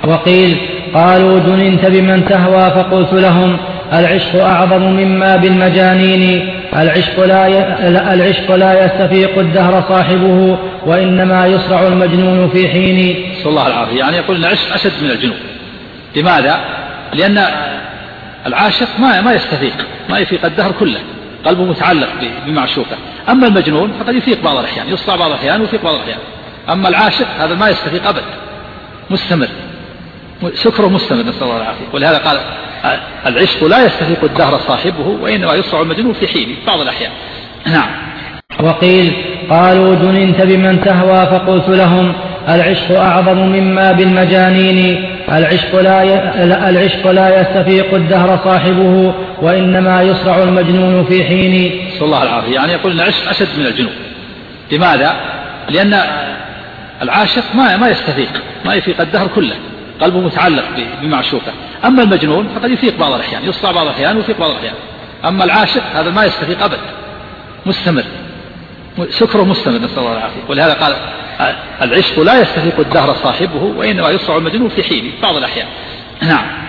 وقيل قالوا جننت بمن تهوى فقلت لهم العشق أعظم مما بالمجانين. العشق لا يستفيق الدهر صاحبه وإنما يصرع المجنون في حين. صلى الله العافية. يعني يقول العشق أشد من الجنون. لماذا؟ لأن العاشق ما يستفيق، ما يفيق الدهر كله، قلبه متعلق بمعشوقه. أما المجنون فقد يفيق بعض الأحيان، يصرع بعض الأحيان ويفيق بعض الأحيان. أما العاشق هذا ما يستفيق أبد، مستمر، سكره مستمر، نسأل الله العافية. ولهذا قال العشق لا يستفيق الدهر صاحبه وإنما يصرع المجنون في حين بعض الأحيان. نعم. وقيل قالوا جننت بمن تهوى فقلت لهم العشق أعظم مما بالمجانين. العشق لا يستفيق الدهر صاحبه وإنما يصرع المجنون في حين. صلى الله العافية. يعني يقول العشق أشد من الجنون. لماذا؟ لأن العاشق ما يستفيق، ما يفيق الدهر كله، قلبه متعلق بمعشوقه. أما المجنون فقد يفيق بعض الأحيان، يصرع بعض الأحيان ويفيق بعض الأحيان. أما العاشق هذا ما يستفيق أبد، مستمر، سكره مستمر، نسأل الله العافية. ولهذا قال العشق لا يستفيق الدهر صاحبه وإنما يصرع المجنون في حين بعض الأحيان. نعم.